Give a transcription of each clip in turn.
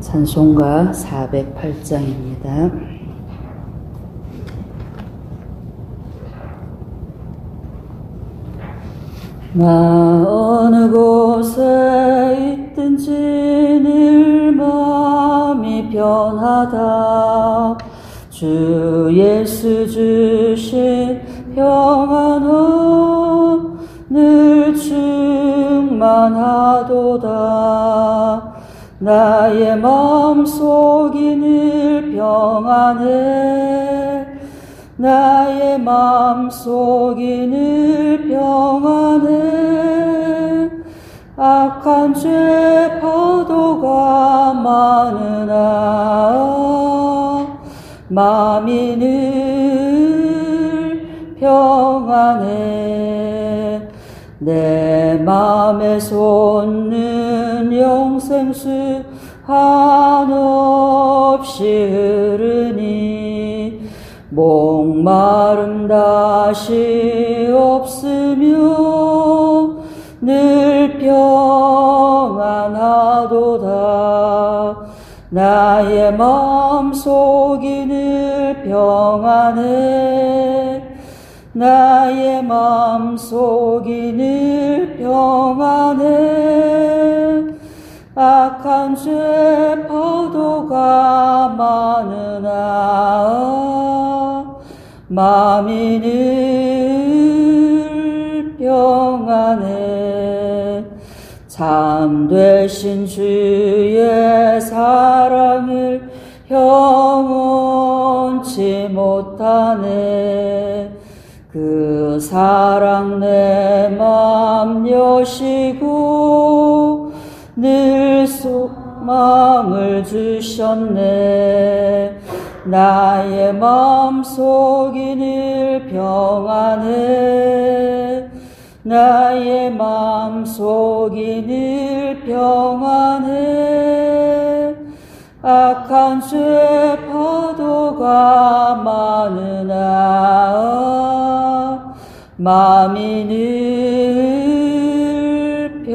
찬송가 408장입니다. 나 어느 곳에 있든지 늘 마음이 편하다. 주 예수 주신 평안은 늘 충만하도다. 나의 마음속이 늘 평안해. 나의 마음속이 늘 평안해. 악한 죄 파도가 많으나 마음이 늘 평안해. 내 마음에 솟는 영생수 한없이 흐르니 목마름 다시 없으며 늘 평안하도다. 나의 마음속이 늘 평안해. 나의 마음속이 늘 평안해. 악한 죄 파도가 많으나 마음이 늘 평안해. 참되신 주의 사랑을 영원치 못하네. 그 사랑 내 맘 여시고 늘 소망을 주셨네. 나의 마음속이 늘 평안해. 나의 마음속이 늘 평안해. 악한 죄 파도가 많으나 마음이 늘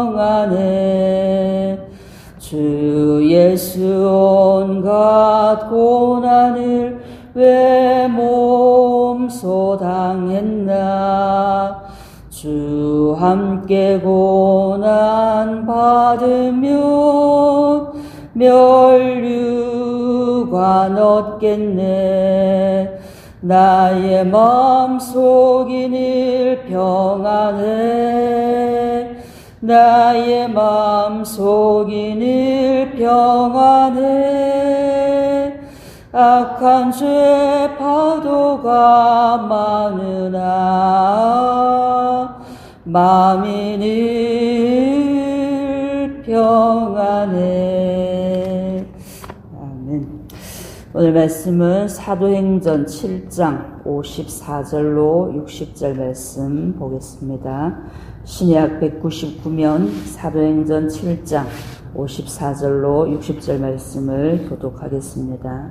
평안해. 주 예수 온갖 고난을 왜 몸소 당했나. 주 함께 고난 받으면 멸류관 얻겠네. 나의 마음속이 늘 평안해. 나의 마음속이 늘 평안해. 악한 죄 파도가 많으나 마음이 늘 평안해. 아멘. 오늘 말씀은 사도행전 7장 54절로 60절 말씀 보겠습니다. 신약 199면 사도행전 7장 54절로 60절 말씀을 교독하겠습니다.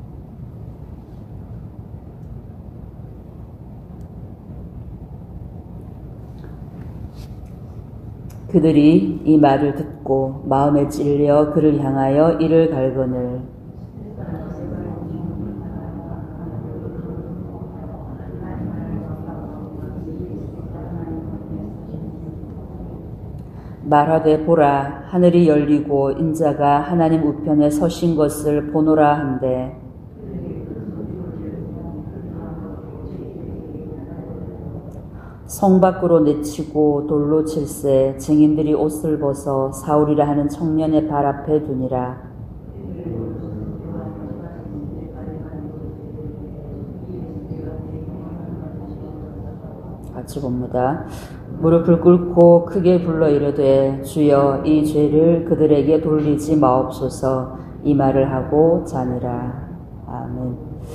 그들이 이 말을 듣고 마음에 찔려 그를 향하여 이를 갈거늘 말하되 보라, 하늘이 열리고 인자가 하나님 우편에 서신 것을 보노라 한대. 성 밖으로 내치고 돌로 칠세. 증인들이 옷을 벗어 사울이라 하는 청년의 발 앞에 두니라. 같이 봅니다. 무릎을 꿇고 크게 불러 이르되 주여 이 죄를 그들에게 돌리지 마옵소서. 이 말을 하고 자니라. 아멘.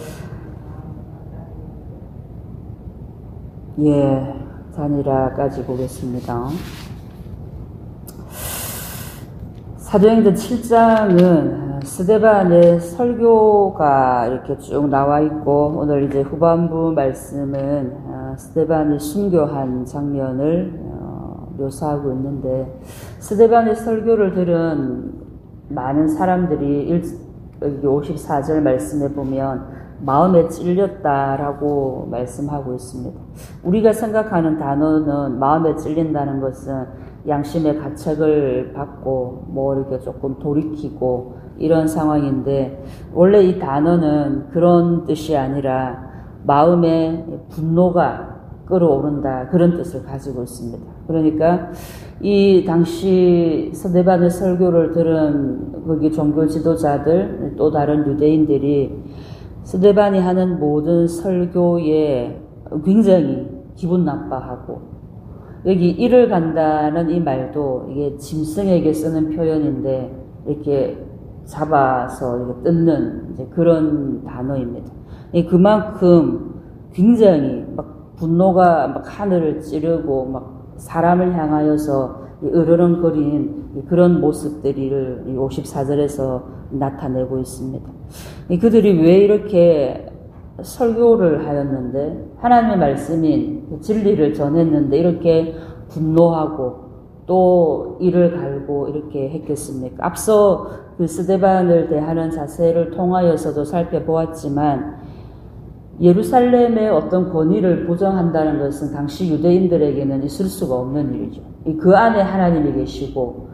예, 자니라까지 보겠습니다. 사도행전 7장은 스데반의 설교가 이렇게 쭉 나와 있고, 오늘 이제 후반부 말씀은 스데반이 순교한 장면을 묘사하고 있는데, 스데반의 설교를 들은 많은 사람들이 54절 말씀에 보면 마음에 찔렸다라고 말씀하고 있습니다. 우리가 생각하는 단어는 마음에 찔린다는 것은 양심의 가책을 받고 뭐 이렇게 조금 돌이키고 이런 상황인데, 원래 이 단어는 그런 뜻이 아니라 마음에 분노가 끌어오른다, 그런 뜻을 가지고 있습니다. 그러니까 이 당시 스데반의 설교를 들은 거기 종교 지도자들, 또 다른 유대인들이 스데반이 하는 모든 설교에 굉장히 기분 나빠하고, 여기 이를 간다는 이 말도 이게 짐승에게 쓰는 표현인데 이렇게 잡아서 이렇게 뜯는 이제 그런 단어입니다. 그만큼 굉장히 막 분노가 막 하늘을 찌르고 막 사람을 향하여서 으르렁거린 그런 모습들을 54절에서 나타내고 있습니다. 그들이 왜 이렇게 설교를 하였는데, 하나님의 말씀인 진리를 전했는데 이렇게 분노하고 또 이를 갈고 이렇게 했겠습니까? 앞서 그 스데반을 대하는 자세를 통하여서도 살펴보았지만, 예루살렘의 어떤 권위를 부정한다는 것은 당시 유대인들에게는 있을 수가 없는 일이죠. 그 안에 하나님이 계시고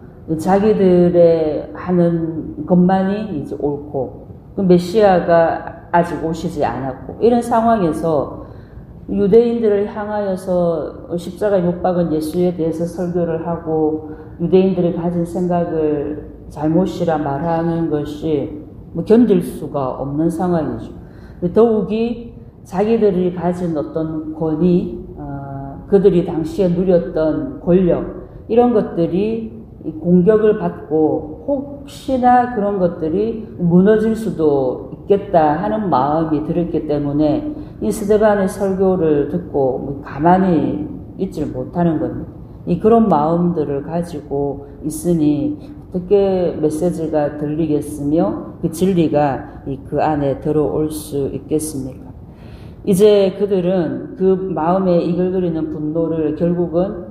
자기들의 하는 것만이 이제 옳고, 그 메시아가 아직 오시지 않았고, 이런 상황에서 유대인들을 향하여서 십자가에 못 박은 예수에 대해서 설교를 하고 유대인들이 가진 생각을 잘못이라 말하는 것이 뭐 견딜 수가 없는 상황이죠. 더욱이 자기들이 가진 어떤 권위, 그들이 당시에 누렸던 권력, 이런 것들이 공격을 받고 혹시나 그런 것들이 무너질 수도 있겠다 하는 마음이 들었기 때문에 이 스데반의 설교를 듣고 가만히 있질 못하는 겁니다. 그런 마음들을 가지고 있으니 어떻게 메시지가 들리겠으며 그 진리가 그 안에 들어올 수 있겠습니까? 이제 그들은 그 마음에 이글거리는 분노를 결국은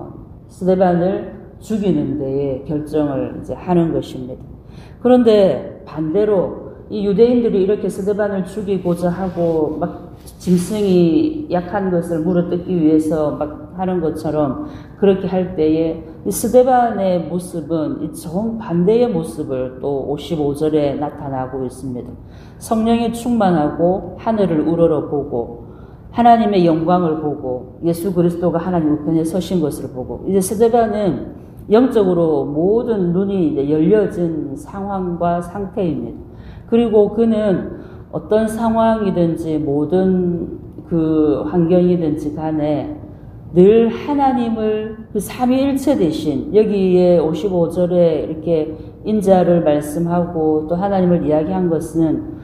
스데반을 죽이는 데에 결정을 이제 하는 것입니다. 그런데 반대로 이 유대인들이 이렇게 스데반을 죽이고자 하고 막 짐승이 약한 것을 물어뜯기 위해서 막 하는 것처럼 그렇게 할 때에 이 스데반의 모습은 이 정반대의 모습을 또 55절에 나타나고 있습니다. 성령이 충만하고 하늘을 우러러보고 하나님의 영광을 보고 예수 그리스도가 하나님 우편에 서신 것을 보고, 이제 스데반은 영적으로 모든 눈이 이제 열려진 상황과 상태입니다. 그리고 그는 어떤 상황이든지 모든 그 환경이든지 간에 늘 하나님을 그 삼위일체 대신, 여기에 55절에 이렇게 인자를 말씀하고 또 하나님을 이야기한 것은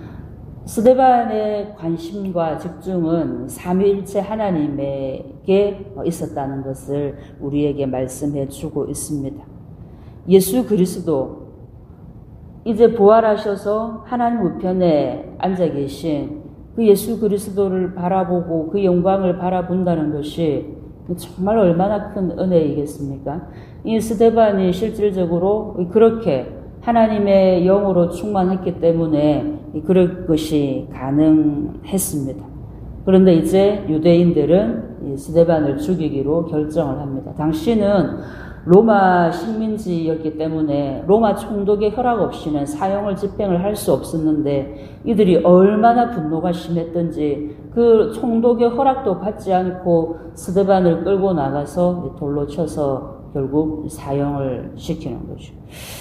스데반의 관심과 집중은 삼위일체 하나님에게 있었다는 것을 우리에게 말씀해 주고 있습니다. 예수 그리스도, 이제 부활하셔서 하나님 우편에 앉아 계신 그 예수 그리스도를 바라보고 그 영광을 바라본다는 것이 정말 얼마나 큰 은혜이겠습니까? 이 스데반이 실질적으로 그렇게 하나님의 영으로 충만했기 때문에 그럴 것이 가능했습니다. 그런데 이제 유대인들은 이 스데반을 죽이기로 결정을 합니다. 당시는 로마 식민지였기 때문에 로마 총독의 허락 없이는 사형을 집행을 할 수 없었는데, 이들이 얼마나 분노가 심했던지 그 총독의 허락도 받지 않고 스데반을 끌고 나가서 돌로 쳐서 결국 사형을 시키는 거죠.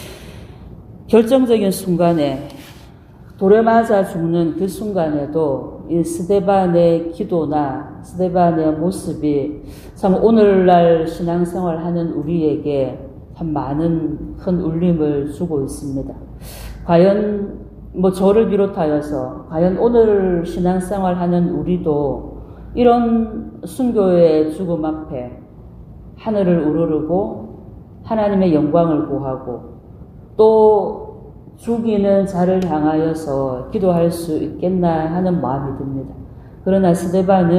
결정적인 순간에, 돌에 맞아 죽는 그 순간에도 이 스데반의 기도나 스데반의 모습이 참 오늘날 신앙생활 하는 우리에게 참 많은 큰 울림을 주고 있습니다. 과연 저를 비롯하여서 과연 오늘 신앙생활 하는 우리도 이런 순교의 죽음 앞에 하늘을 우러르고 하나님의 영광을 구하고 또 죽이는 자를 향하여서 기도할 수 있겠나 하는 마음이 듭니다. 그러나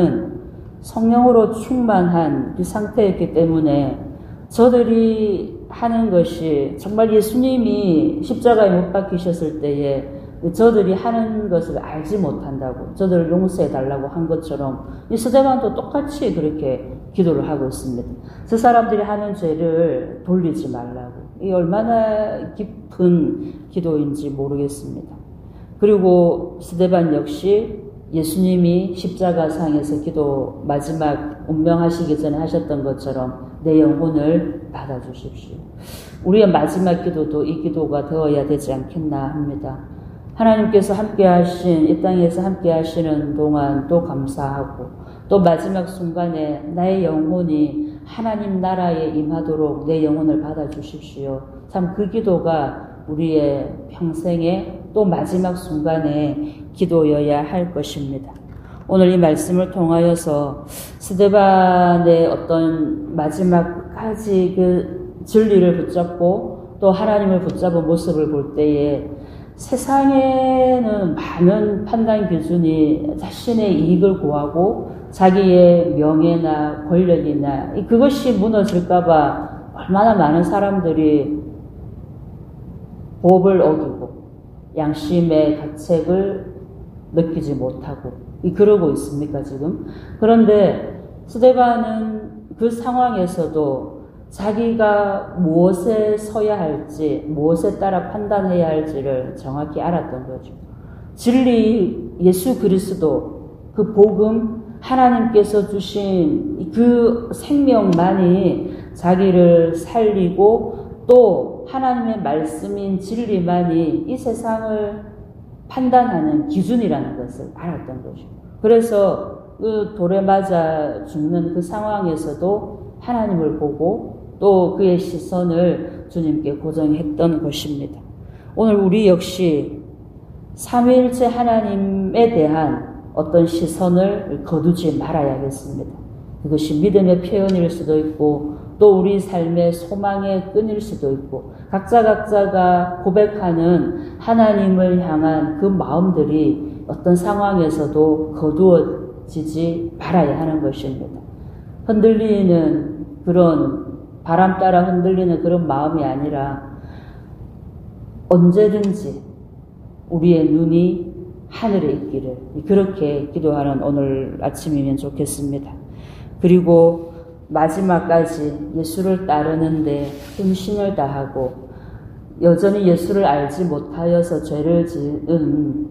스데반은 성령으로 충만한 그 상태였기 때문에 저들이 하는 것이 정말 예수님이 십자가에 못 박히셨을 때에 저들이 하는 것을 알지 못한다고, 저들을 용서해 달라고 한 것처럼 이 스데반도 똑같이 그렇게 기도를 하고 있습니다. 저 사람들이 하는 죄를 돌리지 말라고. 이 얼마나 깊은 기도인지 모르겠습니다. 그리고 스데반 역시 예수님이 십자가상에서 기도 마지막 운명하시기 전에 하셨던 것처럼 내 영혼을 받아주십시오. 우리의 마지막 기도도 이 기도가 되어야 되지 않겠나 합니다. 하나님께서 함께 하신, 이 땅에서 함께 하시는 동안 또 감사하고, 또 마지막 순간에 나의 영혼이 하나님 나라에 임하도록 내 영혼을 받아주십시오. 참 그 기도가 우리의 평생에 또 마지막 순간에 기도여야 할 것입니다. 오늘 이 말씀을 통하여서 스데반의 어떤 마지막까지 그 진리를 붙잡고 또 하나님을 붙잡은 모습을 볼 때에 세상에는 많은 판단 기준이 자신의 이익을 구하고 자기의 명예나 권력이나 그것이 무너질까봐 얼마나 많은 사람들이 법을 어기고 양심의 가책을 느끼지 못하고 그러고 있습니까 지금? 그런데 스데반은 그 상황에서도 자기가 무엇에 서야 할지, 무엇에 따라 판단해야 할지를 정확히 알았던 거죠. 진리, 예수 그리스도, 그 복음, 하나님께서 주신 그 생명만이 자기를 살리고 또 하나님의 말씀인 진리만이 이 세상을 판단하는 기준이라는 것을 알았던 거죠. 그래서 그 돌에 맞아 죽는 그 상황에서도 하나님을 보고 또 그의 시선을 주님께 고정했던 것입니다. 오늘 우리 역시 삼위일체 하나님에 대한 어떤 시선을 거두지 말아야겠습니다. 그것이 믿음의 표현일 수도 있고 또 우리 삶의 소망의 끈일 수도 있고 각자가 고백하는 하나님을 향한 그 마음들이 어떤 상황에서도 거두어지지 말아야 하는 것입니다. 흔들리는 그런 바람 따라 흔들리는 그런 마음이 아니라 언제든지 우리의 눈이 하늘에 있기를 그렇게 기도하는 오늘 아침이면 좋겠습니다. 그리고 마지막까지 예수를 따르는데 힘신을 다하고 여전히 예수를 알지 못하여서 죄를 지은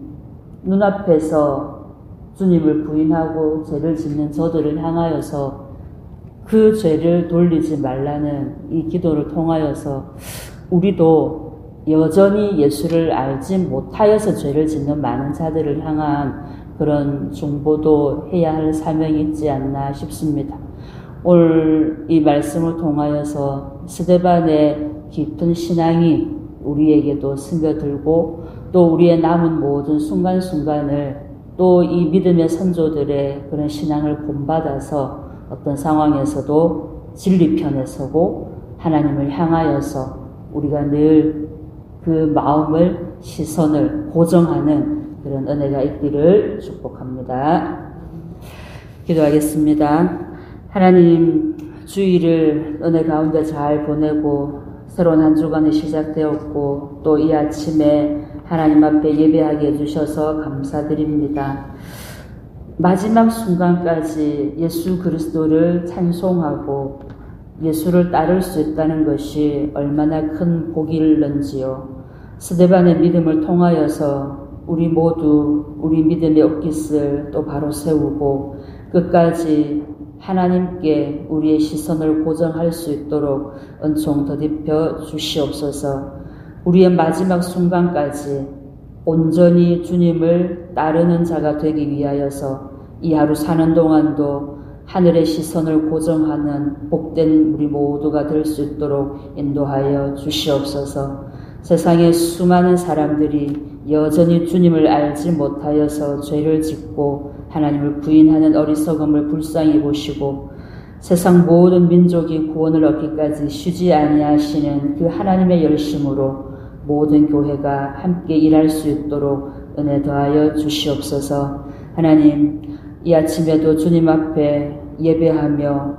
눈앞에서 주님을 부인하고 죄를 짓는 저들을 향하여서 그 죄를 돌리지 말라는 이 기도를 통하여서 우리도 여전히 예수를 알지 못하여서 죄를 짓는 많은 자들을 향한 그런 중보도 해야 할 사명이 있지 않나 싶습니다. 오늘 이 말씀을 통하여서 스데반의 깊은 신앙이 우리에게도 스며들고 또 우리의 남은 모든 순간순간을 또 이 믿음의 선조들의 그런 신앙을 본받아서 어떤 상황에서도 진리편에 서고 하나님을 향하여서 우리가 늘 그 마음을 시선을 고정하는 그런 은혜가 있기를 축복합니다. 기도하겠습니다. 하나님 주일을 은혜 가운데 잘 보내고 새로운 한 주간이 시작되었고 또 이 아침에 하나님 앞에 예배하게 해주셔서 감사드립니다. 마지막 순간까지 예수 그리스도를 찬송하고 예수를 따를 수 있다는 것이 얼마나 큰 복일런지요. 스데반의 믿음을 통하여서 우리 모두 우리 믿음의 옷깃을 또 바로 세우고 끝까지 하나님께 우리의 시선을 고정할 수 있도록 은총 더딥혀 주시옵소서. 우리의 마지막 순간까지 온전히 주님을 따르는 자가 되기 위하여서 이 하루 사는 동안도 하늘의 시선을 고정하는 복된 우리 모두가 될 수 있도록 인도하여 주시옵소서. 세상의 수많은 사람들이 여전히 주님을 알지 못하여서 죄를 짓고 하나님을 부인하는 어리석음을 불쌍히 보시고 세상 모든 민족이 구원을 얻기까지 쉬지 아니하시는 그 하나님의 열심으로 모든 교회가 함께 일할 수 있도록 은혜 더하여 주시옵소서. 하나님, 이 아침에도 주님 앞에 예배하며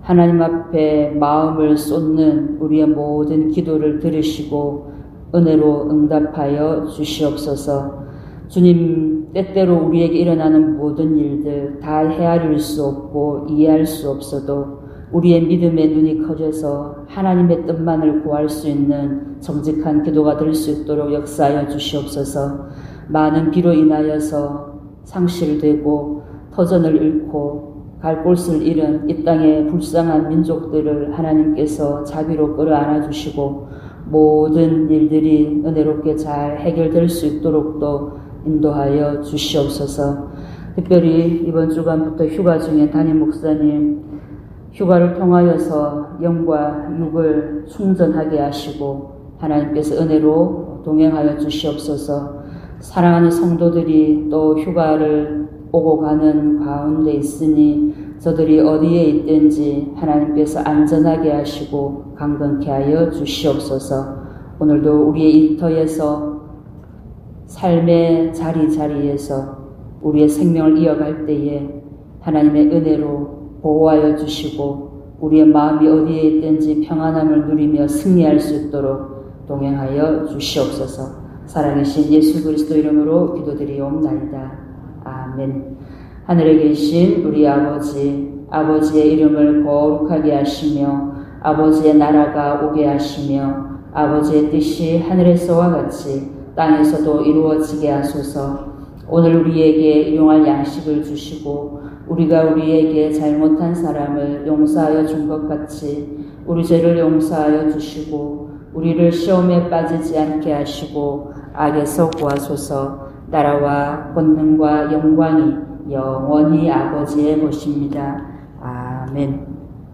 하나님 앞에 마음을 쏟는 우리의 모든 기도를 들으시고 은혜로 응답하여 주시옵소서. 주님, 때때로 우리에게 일어나는 모든 일들 다 헤아릴 수 없고 이해할 수 없어도 우리의 믿음의 눈이 커져서 하나님의 뜻만을 구할 수 있는 정직한 기도가 될 수 있도록 역사하여 주시옵소서. 많은 비로 인하여서 상실되고 터전을 잃고 갈 곳을 잃은 이 땅의 불쌍한 민족들을 하나님께서 자비로 끌어안아 주시고 모든 일들이 은혜롭게 잘 해결될 수 있도록 또 인도하여 주시옵소서. 특별히 이번 주간부터 휴가 중인 담임 목사님 휴가를 통하여서 영과 육을 충전하게 하시고 하나님께서 은혜로 동행하여 주시옵소서. 사랑하는 성도들이 또 휴가를 오고 가는 가운데 있으니 저들이 어디에 있든지 하나님께서 안전하게 하시고 강건케 하여 주시옵소서. 오늘도 우리의 일터에서 삶의 자리에서 우리의 생명을 이어갈 때에 하나님의 은혜로 보호하여 주시고 우리의 마음이 어디에 있든지 평안함을 누리며 승리할 수 있도록 동행하여 주시옵소서. 살아계신 예수 그리스도 이름으로 기도드리옵나이다. 아멘. 하늘에 계신 우리 아버지의 이름을 거룩하게 하시며 아버지의 나라가 오게 하시며 아버지의 뜻이 하늘에서와 같이 땅에서도 이루어지게 하소서. 오늘 우리에게 일용할 양식을 주시고 우리가 우리에게 잘못한 사람을 용서하여 준 것 같이 우리 죄를 용서하여 주시고 우리를 시험에 빠지지 않게 하시고 악에서 구하소서. 나라와 권능과 영광이 영원히 아버지의 것입니다. 아멘.